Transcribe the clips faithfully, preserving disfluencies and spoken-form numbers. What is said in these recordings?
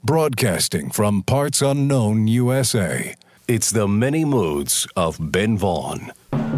Broadcasting from parts unknown U S A, it's the many moods of Ben Vaughn.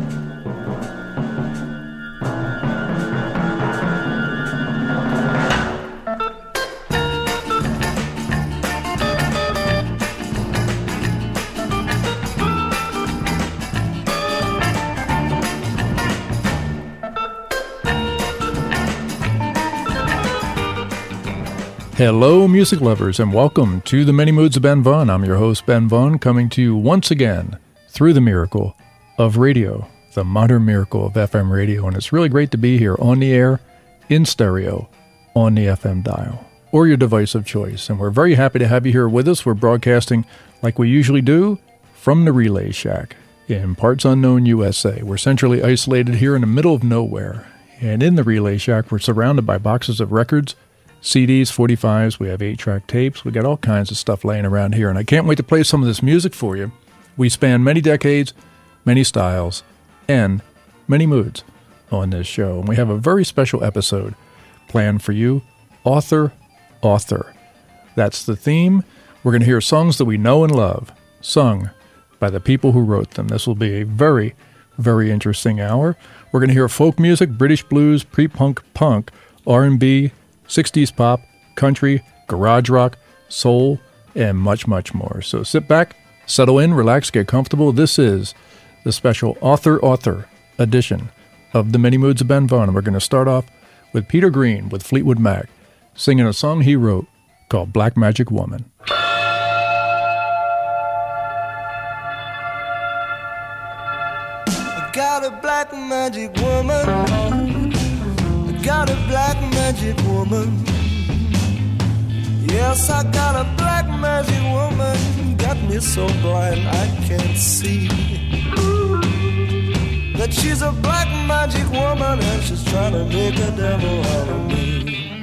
Hello, music lovers, and welcome to the Many Moods of Ben Vaughn. I'm your host, Ben Vaughn, coming to you once again through the miracle of radio, the modern miracle of F M radio. And it's really great to be here on the air, in stereo, on the F M dial, or your device of choice. And we're very happy to have you here with us. We're broadcasting like we usually do from the Relay Shack in parts unknown U S A. We're centrally isolated here in the middle of nowhere. And in the Relay Shack, we're surrounded by boxes of records, C Ds, forty-fives, we have eight-track tapes, we got all kinds of stuff laying around here, and I can't wait to play some of this music for you. We span many decades, many styles, and many moods on this show, and we have a very special episode planned for you, Author, Author. That's the theme. We're going to hear songs that we know and love, sung by the people who wrote them. This will be a very, very interesting hour. We're going to hear folk music, British blues, pre-punk, punk, R and B, sixties pop, country, garage rock, soul, and much, much more. So sit back, settle in, relax, get comfortable. This is the special Author Author edition of the Many Moods of Ben Vaughn. And we're going to start off with Peter Green with Fleetwood Mac, singing a song he wrote called Black Magic Woman. I got a black magic woman. Got a black magic woman. Yes, I got a black magic woman. Got me so blind I can't see that she's a black magic woman and she's trying to make a devil out of me.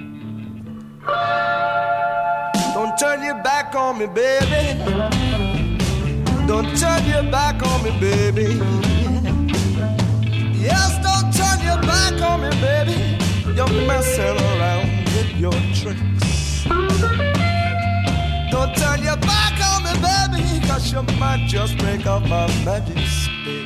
Don't turn your back on me, baby. Don't turn your back on me, baby. Yes, don't turn your back on me, baby. You're messing around with your tricks. Don't turn your back on me, baby, cause you might just break up my magic stick.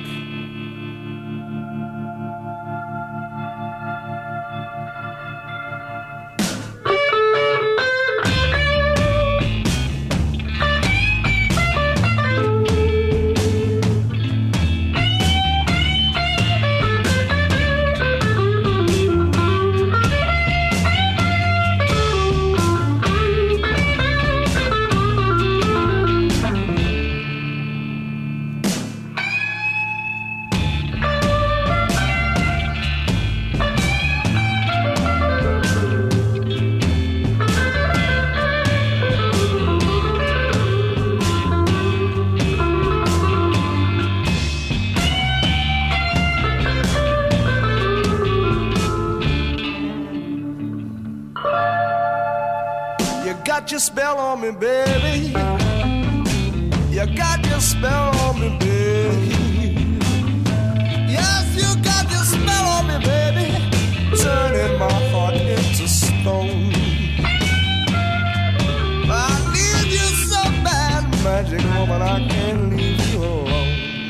Your spell on me, baby. You got your spell on me, baby. Yes, you got your spell on me, baby. Turning my heart into stone. I need you so bad, magic woman, I can't leave you alone.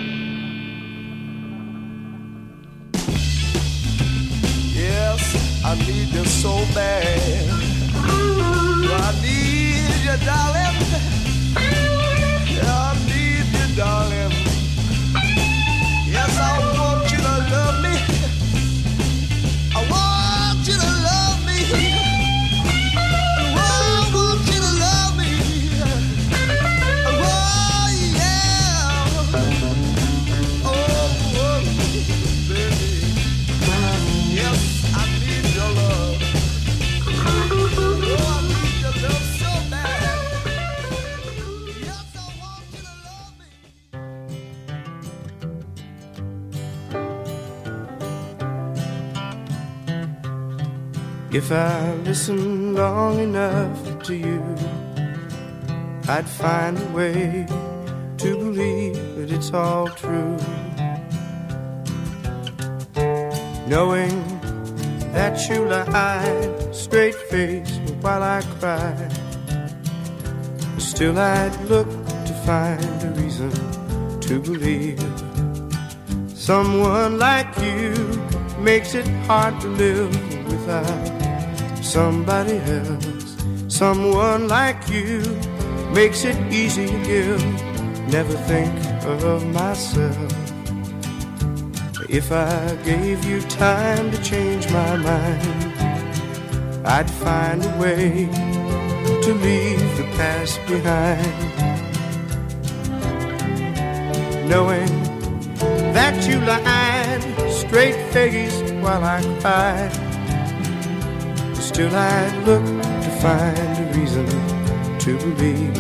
Yes, I need you so bad. I need you, darling. I need you, darling. Yes, I want you to love me. I want you to love me. I want you to love me. Oh, yeah. Oh, oh, baby. Yes, I need your love. If I listened long enough to you, I'd find a way to believe that it's all true. Knowing that you lie straight-faced while I cry, Still I'd look to find a reason to believe someone like you makes it hard to live without somebody else. Someone like you makes it easy to give. Never think of myself. If I gave you time to change my mind, I'd find a way to leave the past behind, knowing that you lied straight-faced while I cried. Still I'd look to find a reason to believe.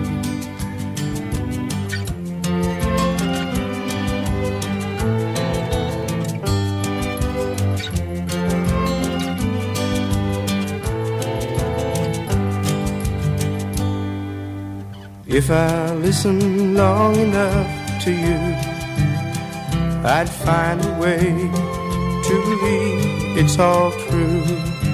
If I listen long enough to you, I'd find a way to believe it's all true,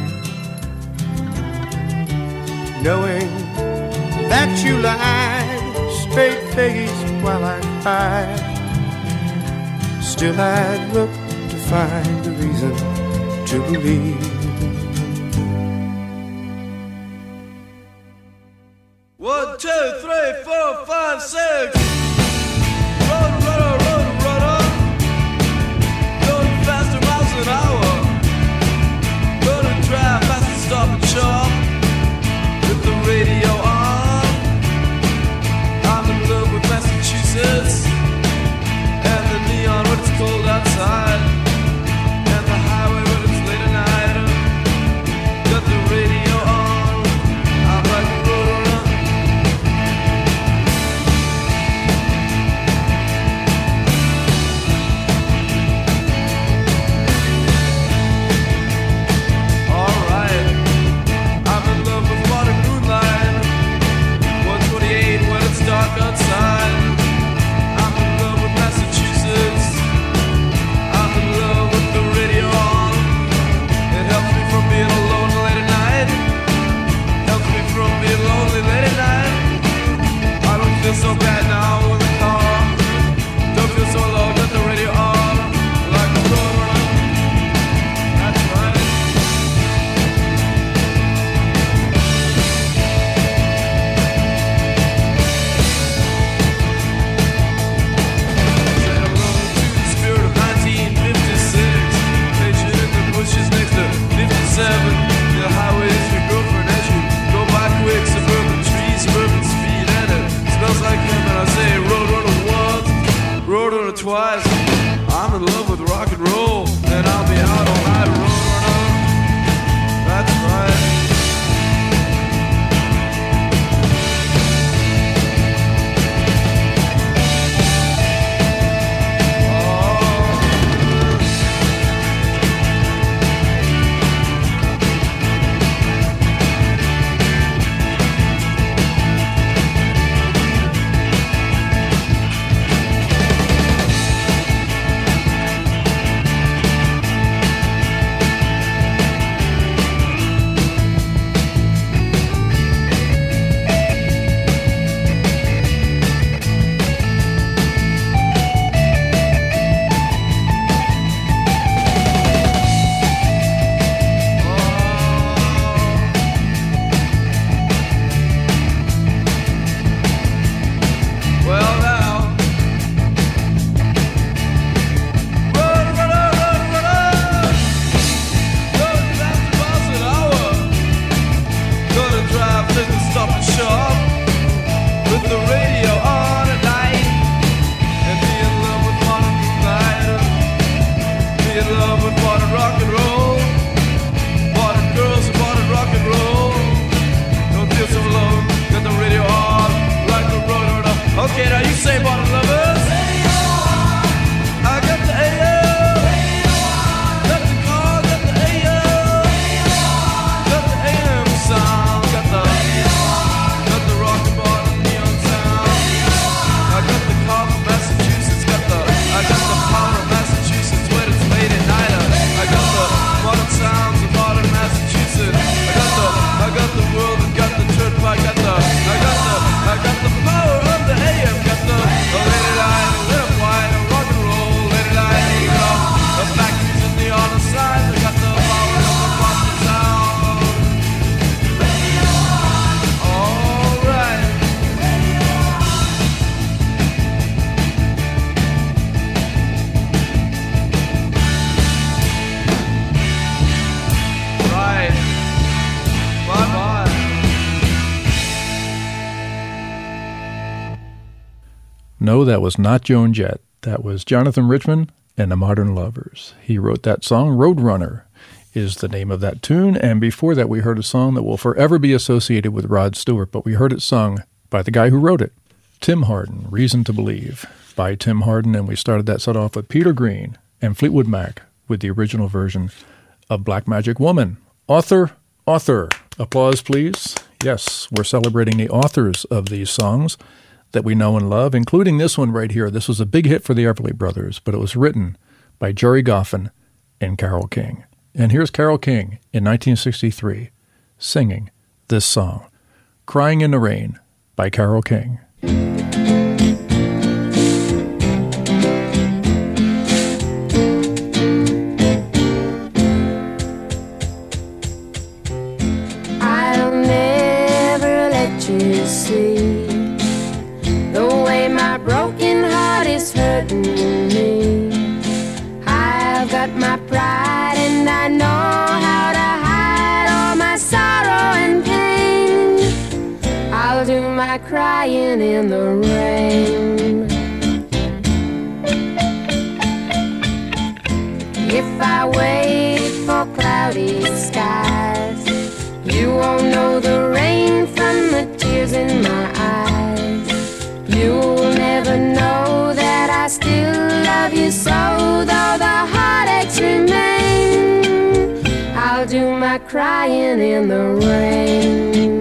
knowing that you lied straight-faced while I cried. Still I'd look to find a reason to believe. One, two, three, four, five, six. Run, run, run, run, run. Going faster miles an hour. Gonna drive fast and stop and shop with the radio on. I'm in love with Massachusetts and the neon when it's cold outside, and the highway when it's late at night. Got the radio on. I'm like a road. Dark outside. I'm in love with Massachusetts. I'm in love with the radio on. It helps me from being alone late at night. Helps me from being lonely late at night. I don't feel so bad now in the car. Don't feel so alone, got the radio on. Like a road. That's right. fifty-seven, the highway is your girlfriend as you go by quick. Suburban trees, suburban speed, and it smells like him. And I no, that was not Joan Jett. That was Jonathan Richman and the Modern Lovers. He wrote that song. Roadrunner is the name of that tune. And before that, we heard a song that will forever be associated with Rod Stewart, but we heard it sung by the guy who wrote it, Tim Hardin, Reason to Believe, by Tim Hardin. And we started that set off with Peter Green and Fleetwood Mac with the original version of Black Magic Woman. Author, author. Applause, please. Yes, we're celebrating the authors of these songs that we know and love, including this one right here. This was a big hit for the Everly Brothers, but it was written by Jerry Goffin and Carole King. And here's Carole King in nineteen sixty-three singing this song, Crying in the Rain by Carole King. I'll never let you see the way my broken heart is hurting me. I've got my pride and I know how to hide all my sorrow and pain. I'll do my crying in the rain. If I wait for cloudy skies, you won't know the rain from the tears in my eyes. You'll never know that I still love you so, though the heartaches remain. I'll do my crying in the rain.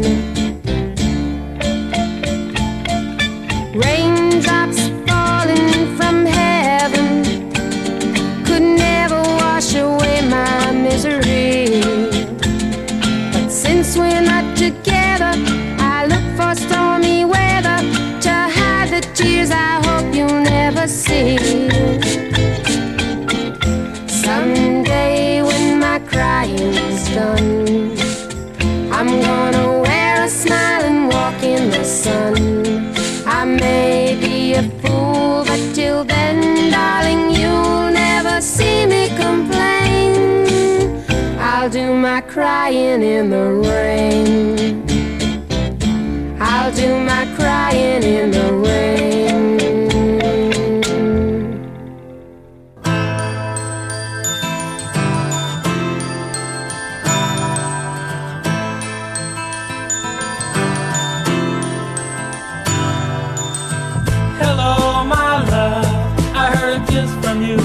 Raindrops falling from heaven could never wash away my misery. But since we're not together, I look for stormy weather to hide the tears I hope you'll never see. Someday when my crying's done, I'm gonna wear a smile and walk in the sun. I may be a fool, but till then, darling, you'll never see me complain. I'll do my crying in the rain. I'll do my crying in the rain. Hello, my love, I heard a kiss from you.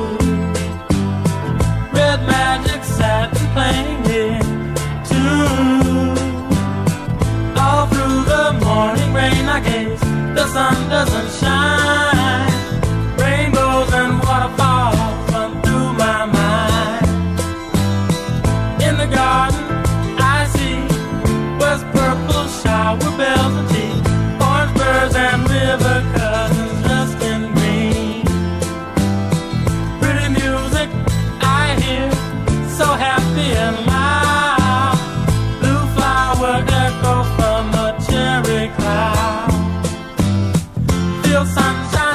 Red magic satin playing it too. All through the morning rain, I guess the sun doesn't shine. Rainbows and waterfalls run through my mind. In the garden, I see was purple shower bells and tea, orange birds and river cousins dressed in green. Pretty music I hear, so happy and loud. Blue flower echo from a cherry cloud. Feel sunshine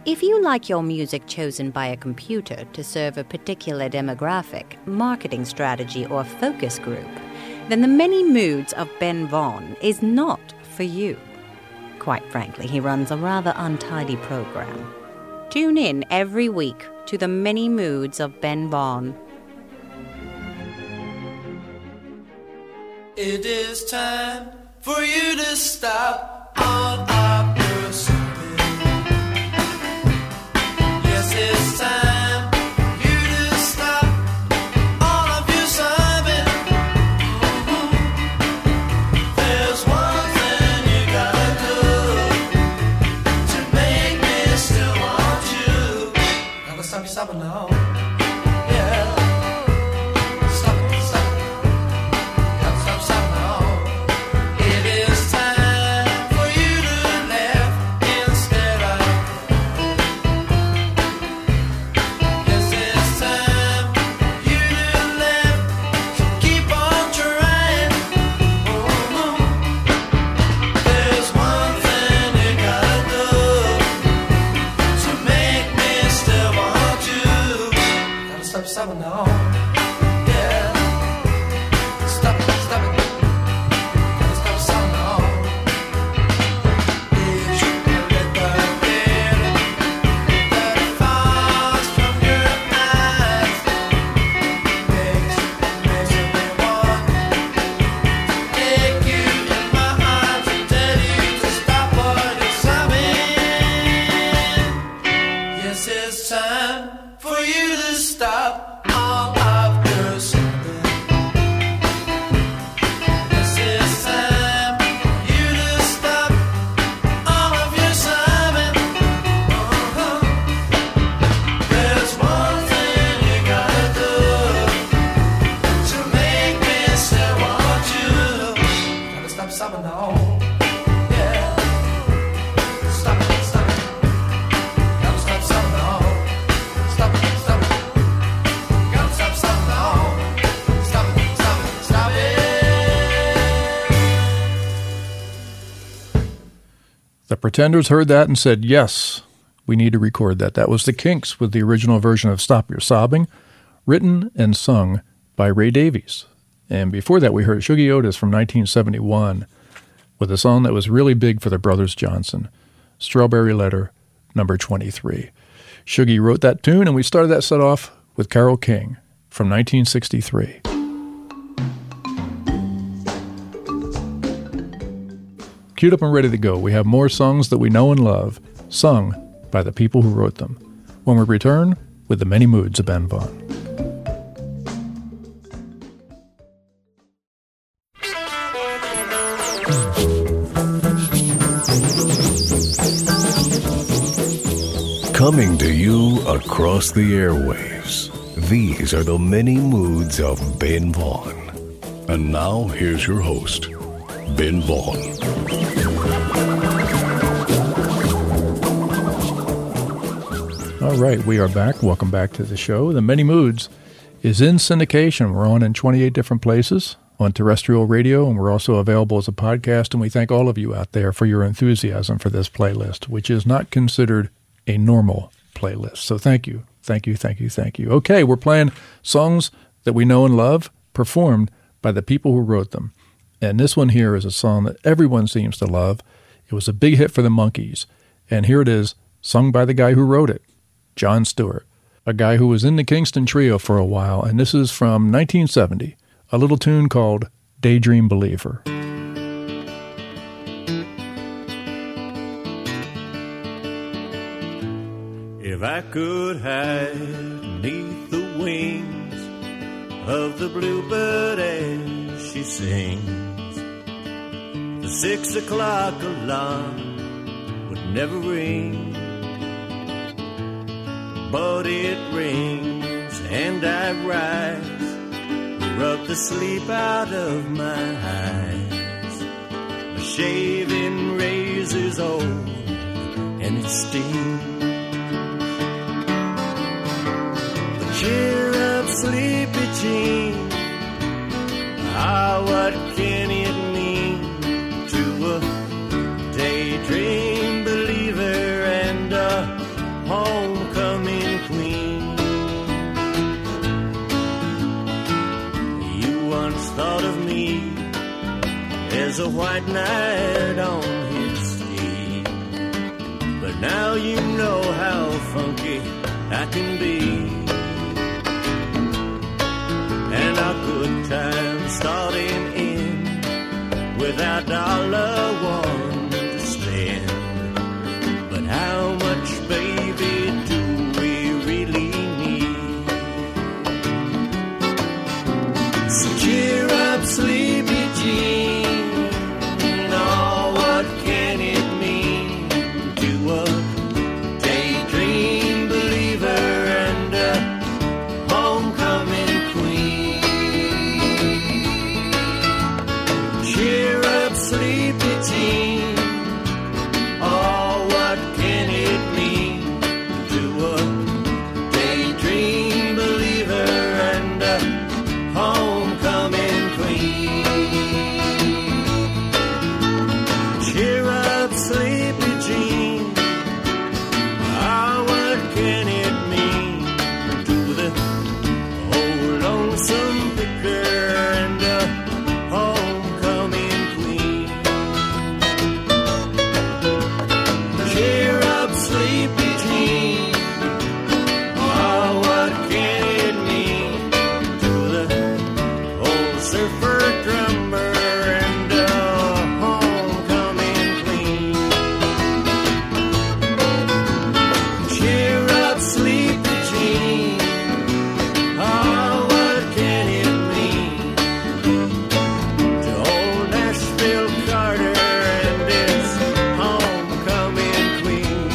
If you like your music chosen by a computer to serve a particular demographic, marketing strategy, or focus group, then The Many Moods of Ben Vaughn is not for you. Quite frankly, he runs a rather untidy program. Tune in every week to The Many Moods of Ben Vaughn. It is time for you to stop all of your sobbing. Yes, it's time for you to stop all of your sobbing. Mm-hmm. There's one thing you gotta do to make me still want you. Gotta stop your sobbing now. The Pretenders heard that and said, yes, we need to record that. That was the Kinks with the original version of Stop Your Sobbing, written and sung by Ray Davies. And before that, we heard Shuggie Otis from nineteen seventy-one with a song that was really big for the Brothers Johnson, Strawberry Letter, number twenty-three. Shuggie wrote that tune, and we started that set off with Carole King from nineteen sixty-three. Queued up and ready to go. We have more songs that we know and love, sung by the people who wrote them, when we return with The Many Moods of Ben Vaughn. Coming to you across the airwaves, these are The Many Moods of Ben Vaughn. And now, here's your host, Ben Vaughn. All right, we are back. Welcome back to the show. The Many Moods is in syndication. We're on in twenty-eight different places on terrestrial radio, and we're also available as a podcast. And we thank all of you out there for your enthusiasm for this playlist, which is not considered a normal playlist. So thank you, thank you, thank you, thank you. Okay, we're playing songs that we know and love, performed by the people who wrote them. And this one here is a song that everyone seems to love. It was a big hit for the Monkees. And here it is, sung by the guy who wrote it, Jon Stewart, a guy who was in the Kingston Trio for a while. And this is from nineteen seventy, a little tune called Daydream Believer. If I could hide beneath the wings of the bluebird as she sings, the six o'clock alarm would never ring. But it rings and I rise, rub the sleep out of my eyes. A shaving razor's old and it stings. Cheer up, sleepy Jean. Ah, what can it mean to a daydream believer and a as a white knight on his steed. But now you know how funky I can be, and our good times starting in without dollar one to spend. But how much, baby, do we really need? So cheer up, sleepy Jean. Oh, what can it mean to a daydream believer and a homecoming queen? Cheer up, sleepy Jean. Oh, what can it mean to a daydream believer and a homecoming queen? Cheer up, sleepy Jean. Ah, what can it mean to the old lonesome picker and a homecoming queen? Cheer up, sleepy Jean. Ah, what can it mean to the old surfer drummer and a homecoming queen? Cheer up, sleepy Jean. Ah, what can it mean to old Nashville Carter and his homecoming queen?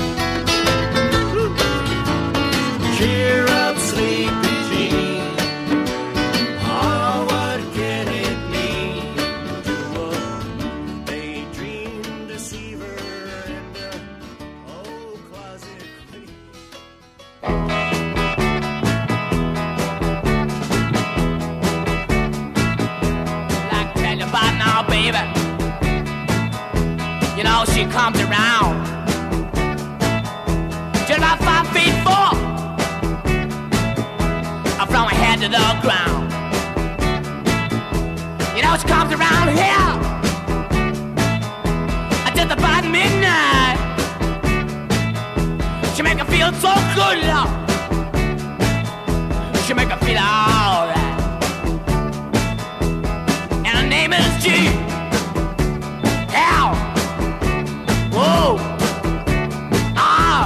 Cheer up, sleepy Jean. Ah, what can it mean to a daydream deceiver and a old closet queen? Like tell you about now, baby. You know she comes around just about five feet four, up from her head to the ground. You know she comes around here at just about midnight. She make her feel so good, love. She make her feel alright. And her name is G. L. Whoa. Ah.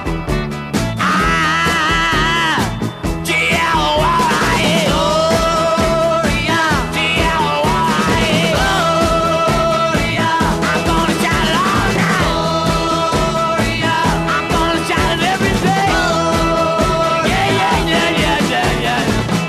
Ah. G L Y. Oh, yeah. G L Y. Oh, yeah. I'm gonna shout it all night. Oh, yeah. I'm gonna shout it every day. Oh, yeah, yeah, yeah, yeah, yeah, yeah.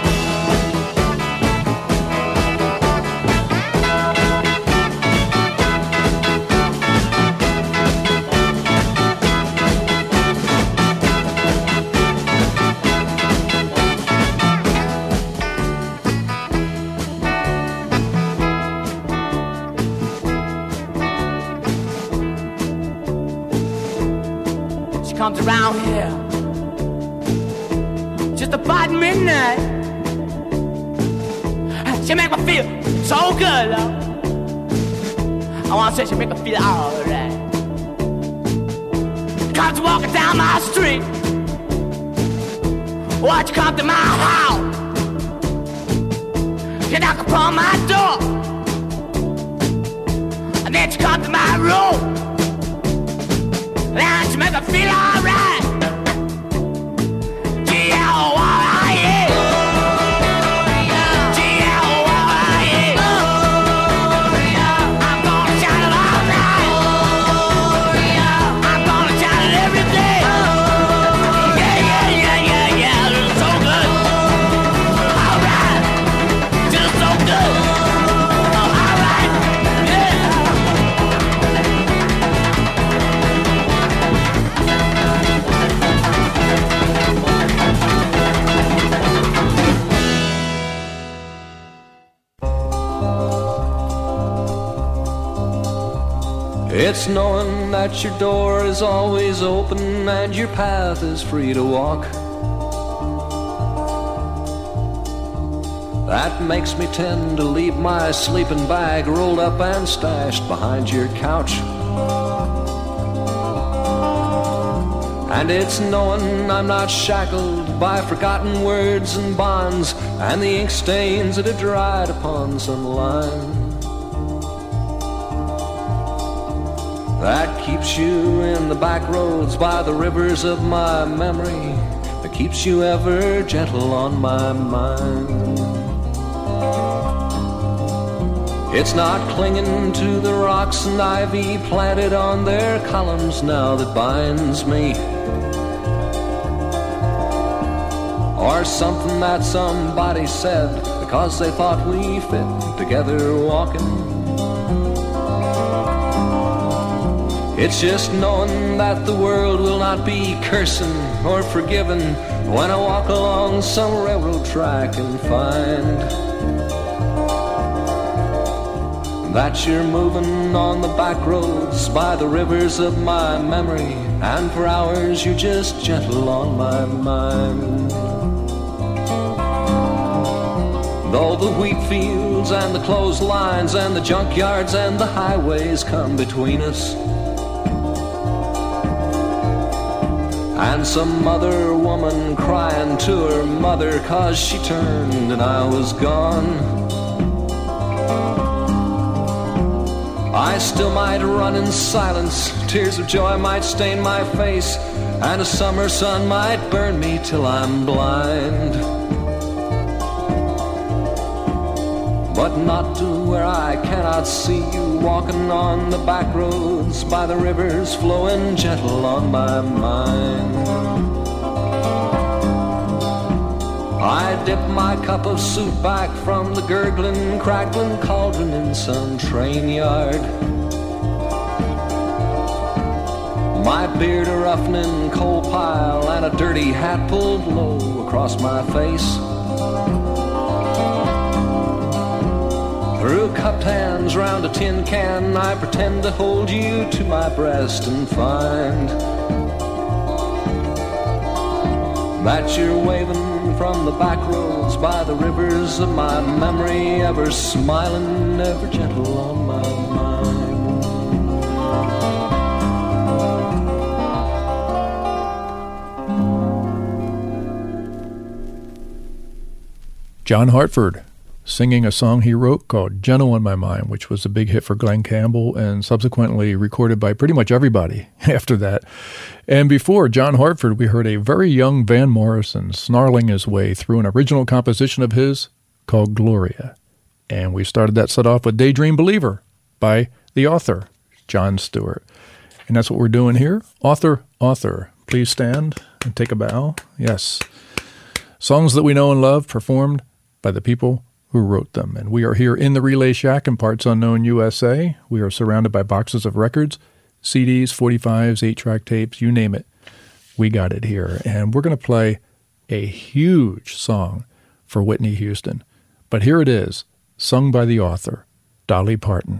She comes around here just about midnight. She make me feel so good, love. I wanna say she make me feel alright. Comes walking down my street. Watch you come to my house. She knock upon my door, and then she come to my room. Then she make me feel alright. G L Y A. G L Y A. I'm gonna shout it all night. I'm gonna shout it every day. Yeah, yeah, yeah, yeah, yeah. It's so good. Alright. Just so good. Alright. Yeah. It's knowing that your door is always open and your path is free to walk. That makes me tend to leave my sleeping bag rolled up and stashed behind your couch. And it's knowing I'm not shackled by forgotten words and bonds and the ink stains that have dried upon some line that keeps you in the back roads by the rivers of my memory, that keeps you ever gentle on my mind. It's not clinging to the rocks and ivy planted on their columns now that binds me, or something that somebody said because they thought we fit together walking. It's just knowing that the world will not be cursing or forgiven when I walk along some railroad track and find that you're moving on the back roads by the rivers of my memory, and for hours you're just gentle on my mind. Though the wheat fields and the clotheslines and the junkyards and the highways come between us, and some other woman crying to her mother 'cause she turned and I was gone, I still might run in silence, tears of joy might stain my face, and a summer sun might burn me till I'm blind, but not to where I cannot see you walking on the back roads by the rivers flowing gentle on my mind. I dip my cup of soup back from the gurgling, crackling cauldron in some train yard, my beard a roughening coal pile and a dirty hat pulled low across my face. Through cupped hands round a tin can, I pretend to hold you to my breast and find that you're waving from the back roads by the rivers of my memory, ever smiling, ever gentle on my mind. John Hartford singing a song he wrote called Gentle on My Mind, which was a big hit for Glen Campbell and subsequently recorded by pretty much everybody after that. And before John Hartford, we heard a very young Van Morrison snarling his way through an original composition of his called Gloria. And we started that set off with Daydream Believer by the author, Jon Stewart. And that's what we're doing here. Author, author, please stand and take a bow. Yes. Songs that we know and love performed by the people who wrote them. And we are here in the Relay Shack in Parts Unknown, U S A. We are surrounded by boxes of records, C Ds, forty-fives, eight-track tapes, you name it. We got it here. And we're going to play a huge song for Whitney Houston. But here it is, sung by the author, Dolly Parton.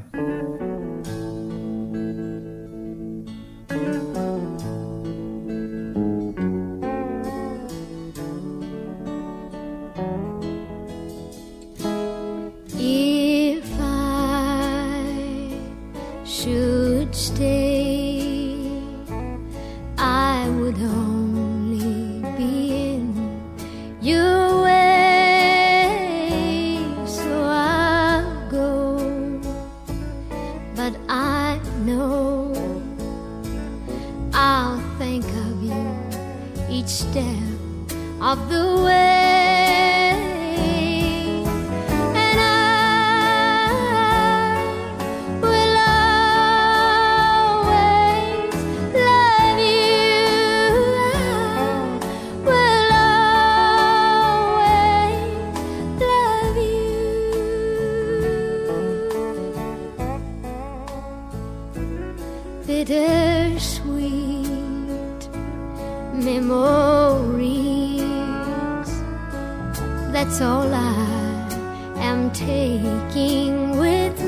That's all I am taking with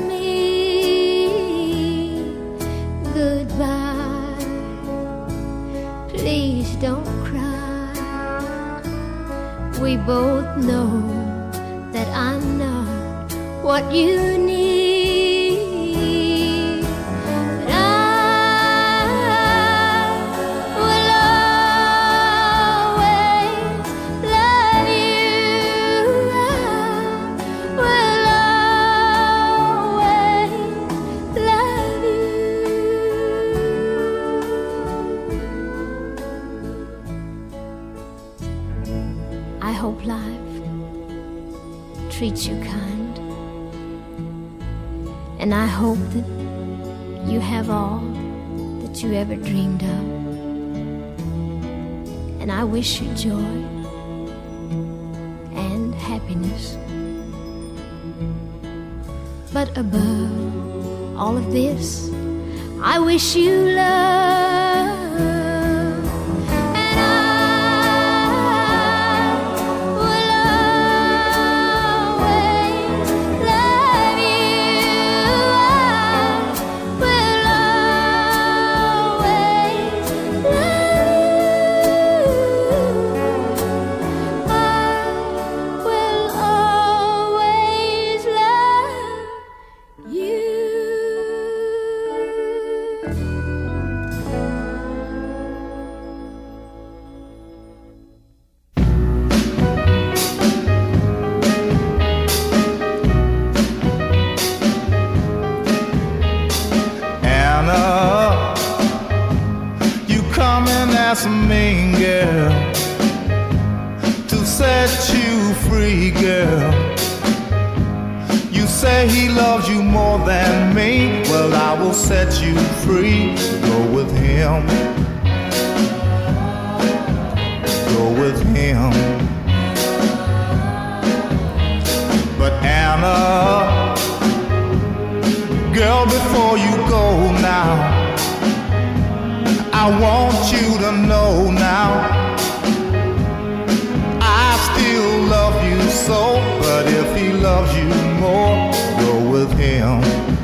me. Goodbye, please don't cry. We both know that I'm treats you kind. And I hope that you have all that you ever dreamed of. And I wish you joy and happiness. But above all of this, I wish you love. That's a mean girl to set you free, girl. You say he loves you more than me. Well, I will set you free. Go with him. Go with him. But Anna, girl, before you go now, I want you to know now, I still love you so. But if he loves you more, go with him.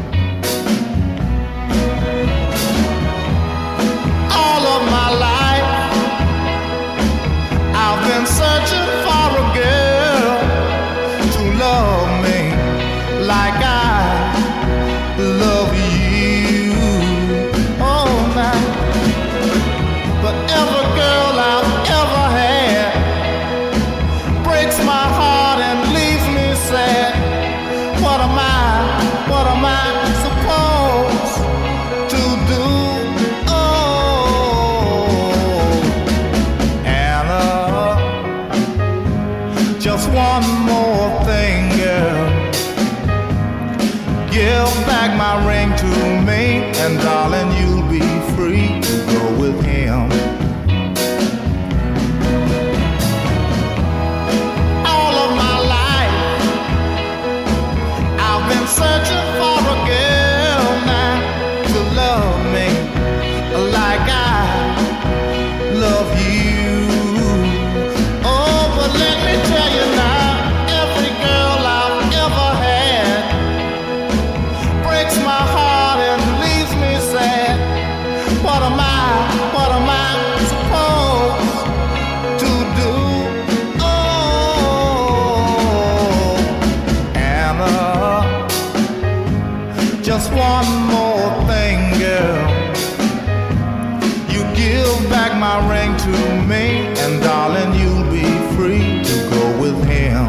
All of my life I've been searching for a girl to love me like I love you. Oh, now, but every girl I've ever had breaks my heart and leaves me sad. What am I, what am I supposed to do? Oh, Anna, just one more thing, girl. Give back my ring to me, and darling, you'll be free to go with him. All of my life I've been searching for a girl now to love me like I love you. Oh, but let me tell you now, every girl I've ever had breaks my heart and leaves me sad. What am I, what am I supposed to do? Oh, Anna, just one more thing, girl. You give back my ring to me, and darling, you'll be free to go with him.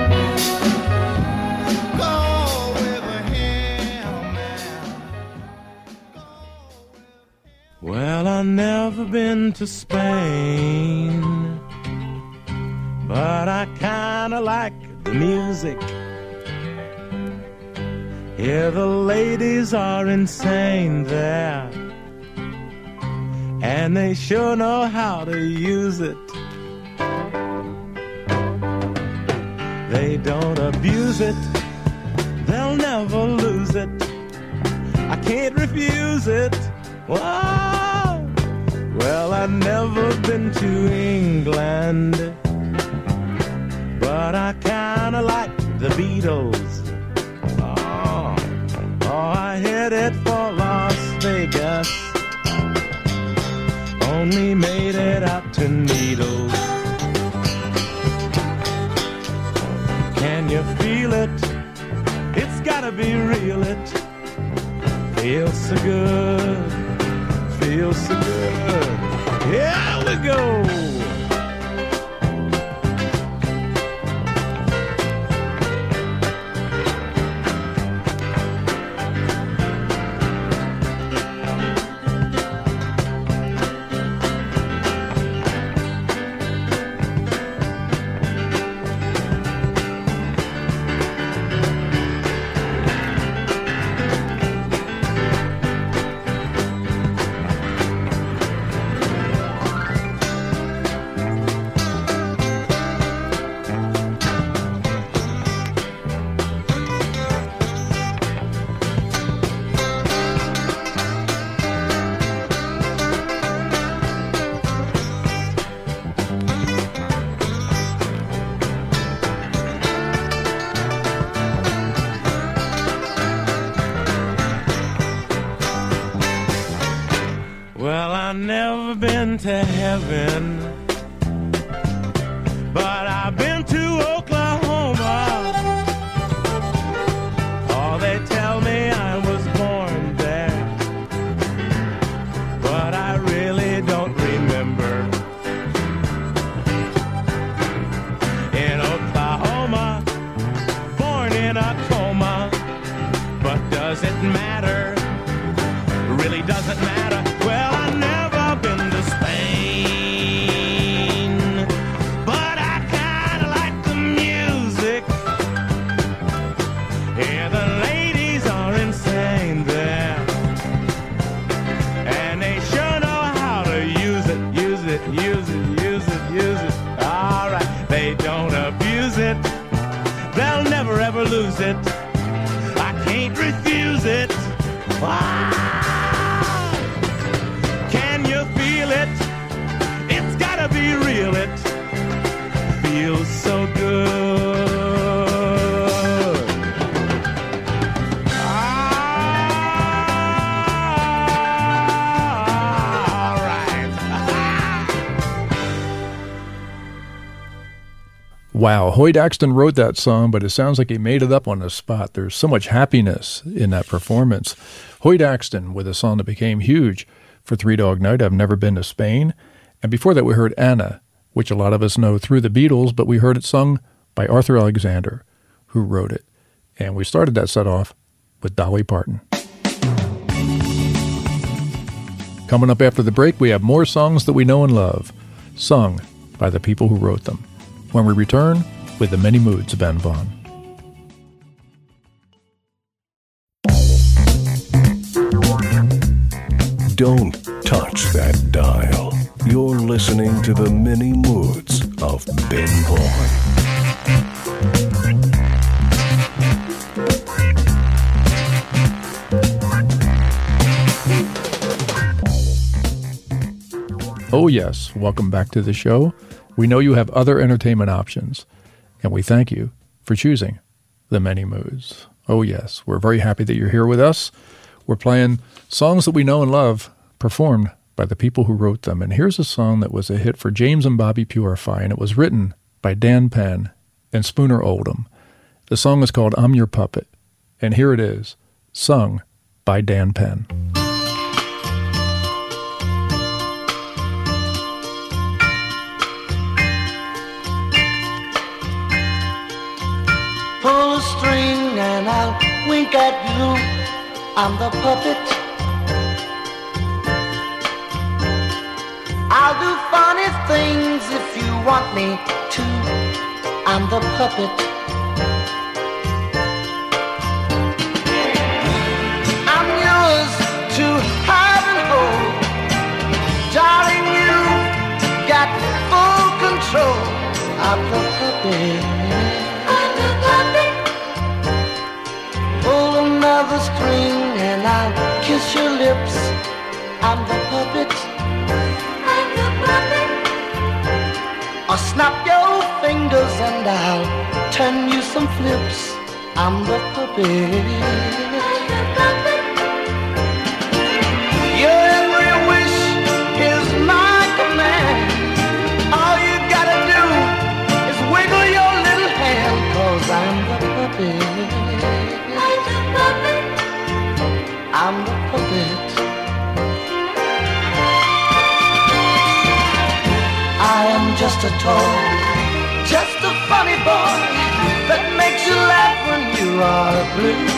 Go with him, man. Well, I've never been to Spain, but I kinda like the music. Here the ladies are insane there, and they sure know how to use it. They don't abuse it, they'll never lose it. I can't refuse it. Whoa. Well, I've never been to England, but I kinda like the Beatles. Oh, oh, I headed for Las Vegas, only made it out to Needles. Can you feel it? It's gotta be real, it feels so good, feels so good. Here we go. been to heaven, but I've been to Oklahoma. Oh, they tell me I was born there, but I really don't remember. In Oklahoma, born in a coma, but does it matter? Really doesn't matter. Well, I've never been to Spain, but I kinda like the music. Yeah, the ladies are insane there, and they sure know how to use it, use it, use it, use it, use it. All right, they don't abuse it. They'll never ever lose it. I can't refuse it. Ah! Can you feel it? It's gotta be real. It feels so good. All right. Wow, Hoyt Axton wrote that song, but it sounds like he made it up on the spot. There's so much happiness in that performance. Hoyt Axton with a song that became huge for Three Dog Night, I've Never Been to Spain. And before that, we heard Anna, which a lot of us know through the Beatles, but we heard it sung by Arthur Alexander, who wrote it. And we started that set off with Dolly Parton. Coming up after the break, we have more songs that we know and love, sung by the people who wrote them. When we return with the many moods of Ben Vaughn. Don't touch that dial. You're listening to the many moods of Ben Vaughn. Oh yes, welcome back to the show. We know you have other entertainment options, and we thank you for choosing the many moods. Oh yes, we're very happy that you're here with us. We're playing songs that we know and love, performed by the people who wrote them. And here's a song that was a hit for James and Bobby Purify, and it was written by Dan Penn and Spooner Oldham. The song is called I'm Your Puppet, and here it is, sung by Dan Penn. Pull a string and I'll wink at you. I'm the puppet. I'll do funny things if you want me to. I'm the puppet. I'm yours to have and hold. Darling, you got full control. I'm the puppet. Pull another string and I'll kiss your lips. I'm the puppet. I'm the puppet. Or snap your fingers and I'll turn you some flips. I'm the puppet. I'm the puppet. Your every wish is my command. All you gotta do is wiggle your little hand, 'cause I'm the puppet. I'm the puppet. I am just a toy, just a funny boy that makes you laugh when you are blue.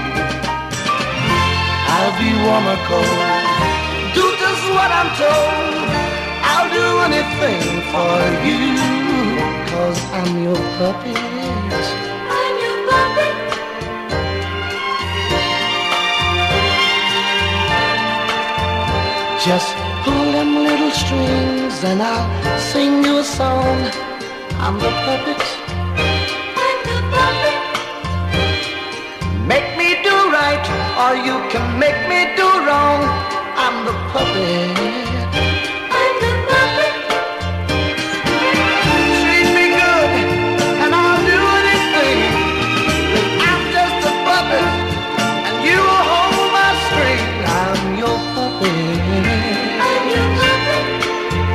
I'll be warm or cold, do just what I'm told. I'll do anything for you, 'cause I'm your puppet. I'm your puppet. Just pull them little strings and I'll sing you a song. I'm the puppet. I'm the puppet. Make me do right, or you can make me do wrong. I'm the puppet. I'm the puppet. Treat me good and I'll do anything. I'm just a puppet and you will hold my string. I'm your puppet. I'm your puppet.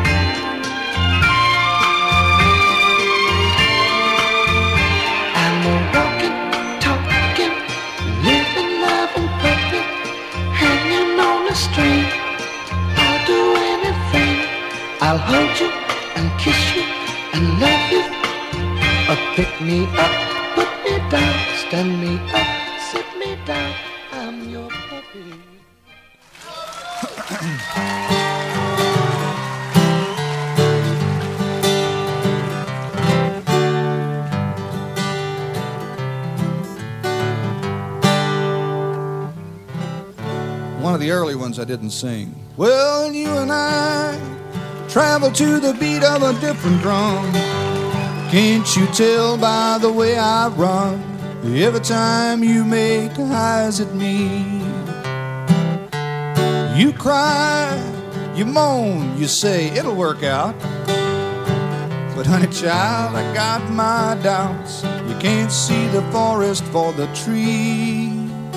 hold you and kiss you and love you. Uh, pick me up, put me down, stand me up, sit me down. I'm your puppy. One of the early ones I didn't sing. Well, you and I travel to the beat of a different drum. Can't you tell by the way I run? Every time you make eyes at me, you cry, you moan, you say it'll work out. But honey child, I got my doubts. You can't see the forest for the trees.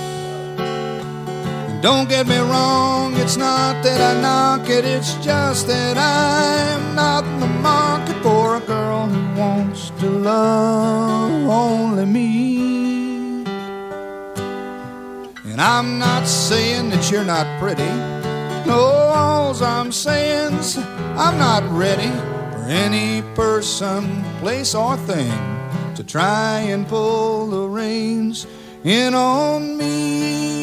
Don't get me wrong, it's not that I knock it, it's just that I'm not in the market for a girl who wants to love only me. And I'm not saying that you're not pretty. No, all I'm saying's I'm not ready for any person, place, or thing to try and pull the reins in on me.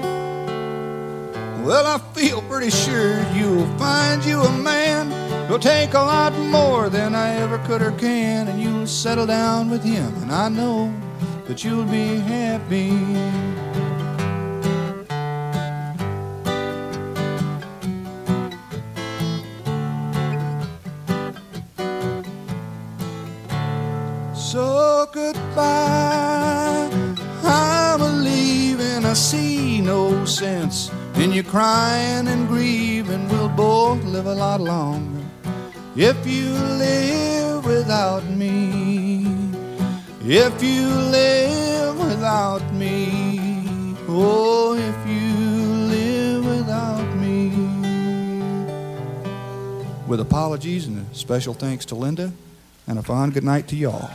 Well, I feel pretty sure you'll find you a man who'll take a lot more than I ever could or can, and you'll settle down with him, and I know that you'll be happy. So goodbye, I'm a-leaving, I see no sense in you crying and grieving. We'll both live a lot longer if you live without me. If you live without me. Oh, if you live without me. With apologies and a special thanks to Linda, and a fond good night to y'all.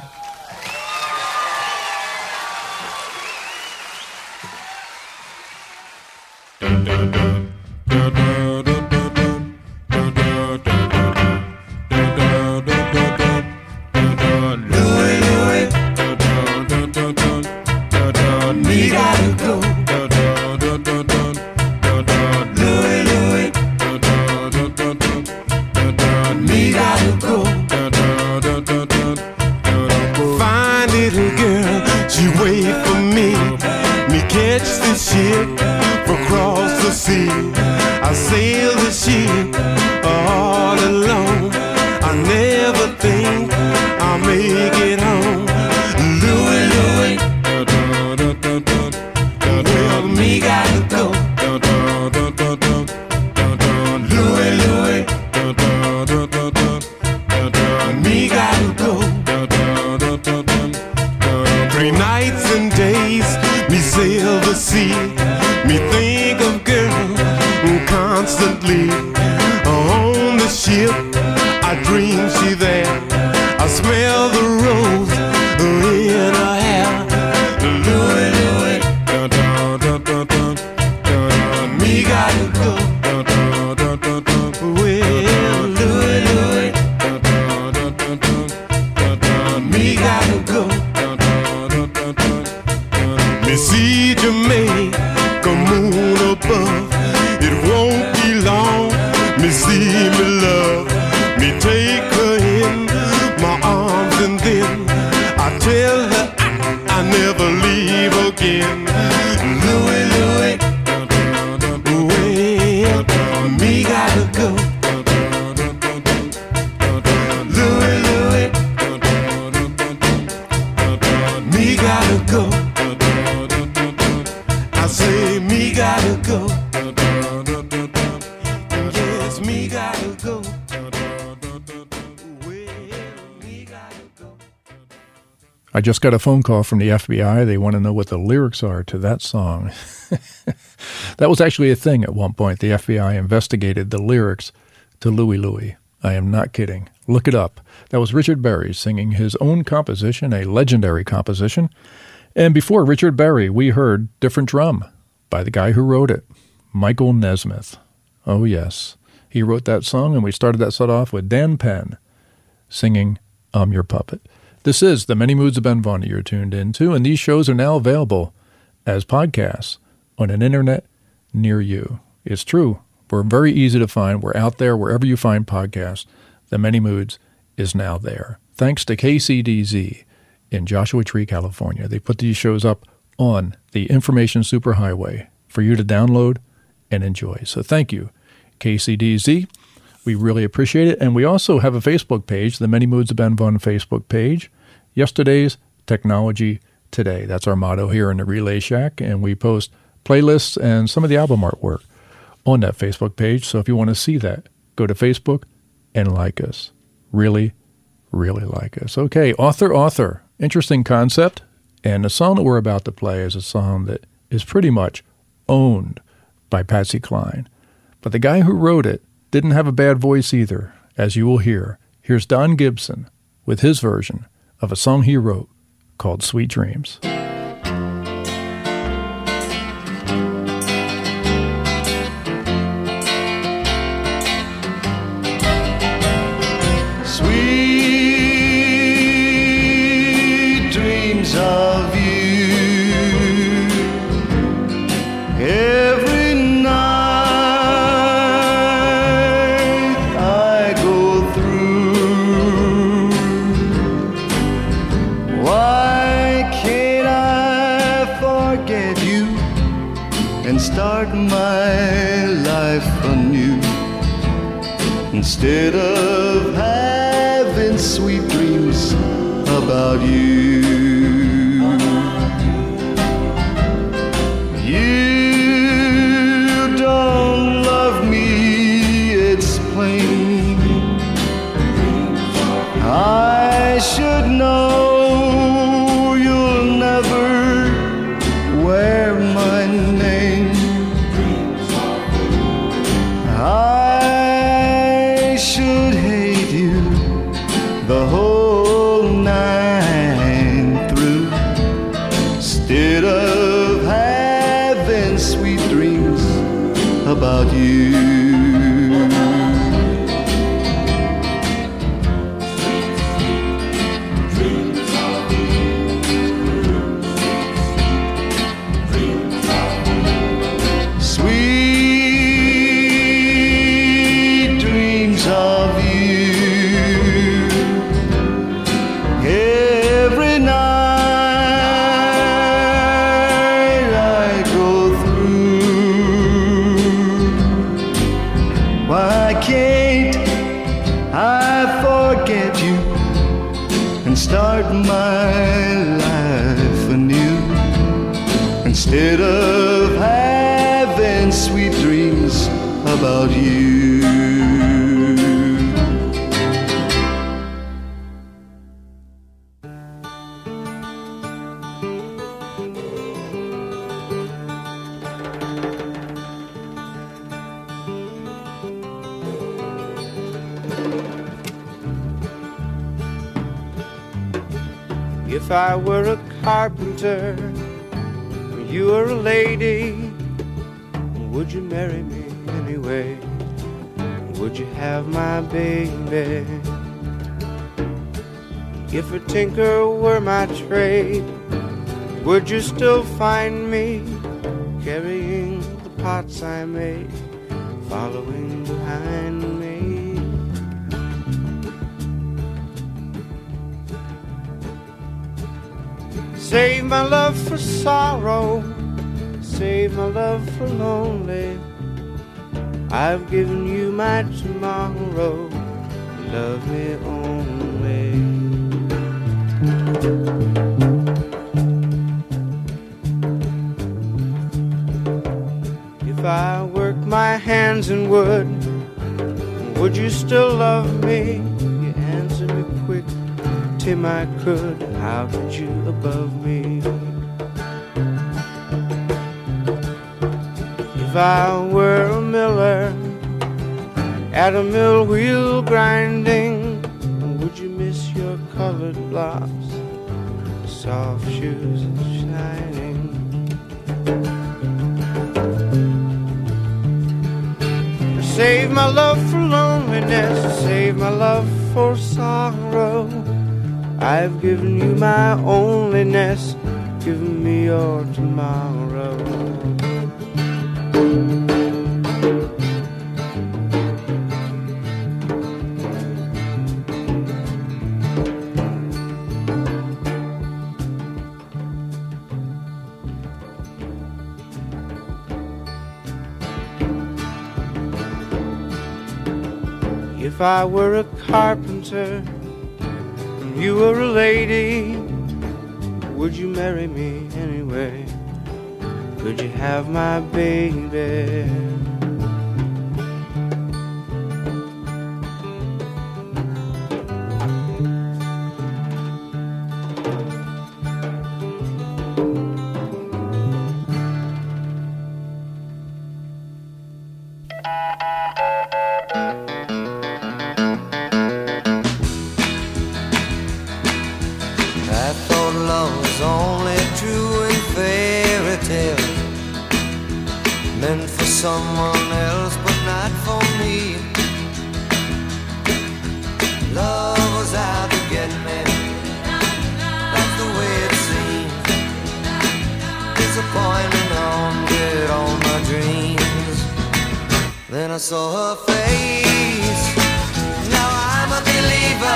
I just got a phone call from the F B I. They want to know what the lyrics are to that song. That was actually a thing at one point. The F B I investigated the lyrics to Louie Louie. I am not kidding. Look it up. That was Richard Berry singing his own composition, a legendary composition. And before Richard Berry, we heard Different Drum by the guy who wrote it, Michael Nesmith. Oh, yes. He wrote that song, and we started that set off with Dan Penn singing I'm Your Puppet. This is The Many Moods of Ben Vaughn you're tuned into, and these shows are now available as podcasts on an internet near you. It's true. We're very easy to find. We're out there wherever you find podcasts. The Many Moods is now there. Thanks to K C D Z in Joshua Tree, California. They put these shows up on the Information Superhighway for you to download and enjoy. So thank you, K C D Z. We really appreciate it. And we also have a Facebook page, the Many Moods of Ben Vaughn Facebook page. Yesterday's Technology Today. That's our motto here in the Relay Shack. And we post playlists and some of the album artwork on that Facebook page. So if you want to see that, go to Facebook and like us. Really, really like us. Okay, Author, Author. Interesting concept. And the song that we're about to play is a song that is pretty much owned by Patsy Cline. But the guy who wrote it didn't have a bad voice either, as you will hear. Here's Don Gibson with his version of a song he wrote called Sweet Dreams. Sweet dreams of you. Every night I go through. Why can't I forget you and start my life anew instead of having sweet dreams about you? You don't love me, it's plain. I should know you'll never wear my name. I should hate you the whole night through instead of having sweet dreams about you. Sweet dreams of you. Every night I go through. Why can't I forget you and start my life anew instead of having sweet dreams about you? If I were a carpenter, and you were a lady, would you marry me anyway? Would you have my baby? If a tinker were my trade, would you still find me carrying the pots I made, following behind me? Save my love for sorrow, save my love for lonely. I've given you my tomorrow, love me only. If I work my hands in wood, would you still love me? You answer me quick, Tim, I could. How could you above me? If I were a miller at a mill wheel grinding, would you miss your colored blocks, soft shoes shining? Save my love for loneliness, save my love for sorrow. I've given you my onlyness, given me your tomorrow. If I were a carpenter and you were a lady, would you marry me anyway? Could you have my baby? Someone else, but not for me. Love was out to get me. That's the way it seems. Disappointment haunted all my dreams. Then I saw her face. Now I'm a believer,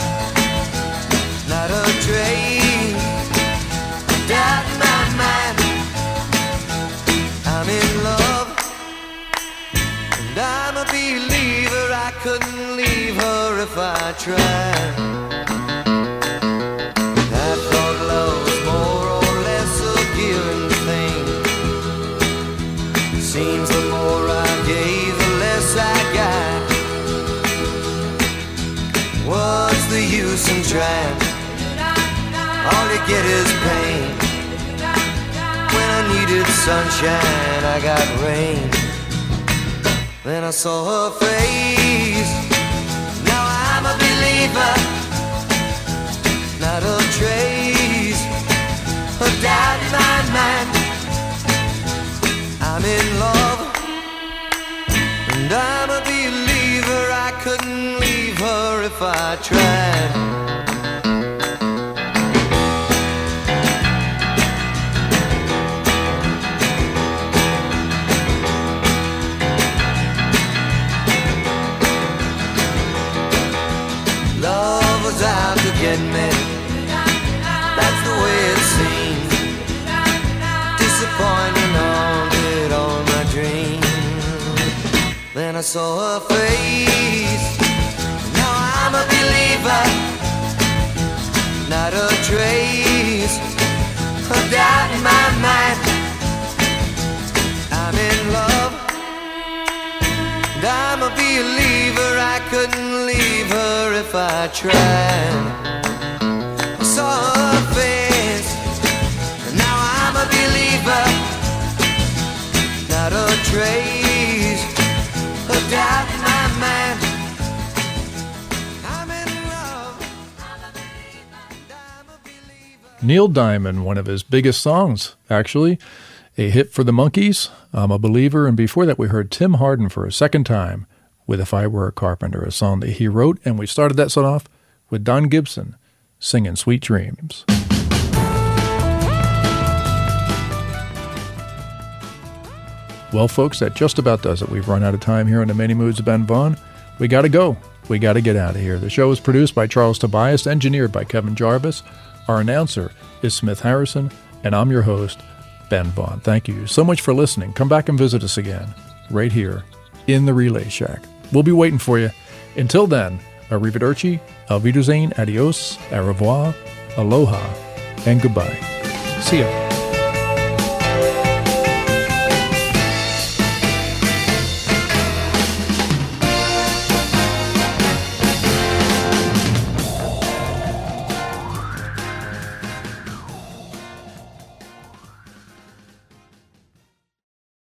not a trace. Doubt in my mind, I'm in love. I'm a believer, I couldn't leave her if I tried. I thought love was more or less a given thing. Seems the more I gave, the less I got. What's the use in trying? All you get is pain. When I needed sunshine, I got rain. Then I saw her face. Now I'm a believer, not a trace of doubt in my mind. I'm in love, and I'm a believer. I couldn't leave her if I tried. Out to get me, that's the way it seems. Disappointment haunted all my dreams. Then I saw her face. Now I'm a believer, not a trace of doubt in my mind. I'm in love, and I'm a believer. I couldn't leave her if I tried. I saw her face, and now I'm a believer, not a trace of doubt in my mind. I'm in love. Neil Diamond, one of his biggest songs, actually. A hit for the Monkees, I'm a Believer, and before that we heard Tim Hardin for a second time with If I Were a Carpenter, a song that he wrote, and we started that song off with Don Gibson singing Sweet Dreams. Well, folks, that just about does it. We've run out of time here on the Many Moods of Ben Vaughn. We got to go. We got to get out of here. The show is produced by Charles Tobias, engineered by Kevin Jarvis. Our announcer is Smith Harrison, and I'm your host, Ben Vaughn. Thank you so much for listening. Come back and visit us again, right here in the Relay Shack. We'll be waiting for you. Until then, arrivederci, auf Wiedersehen, adios, au revoir, aloha, and goodbye. See ya.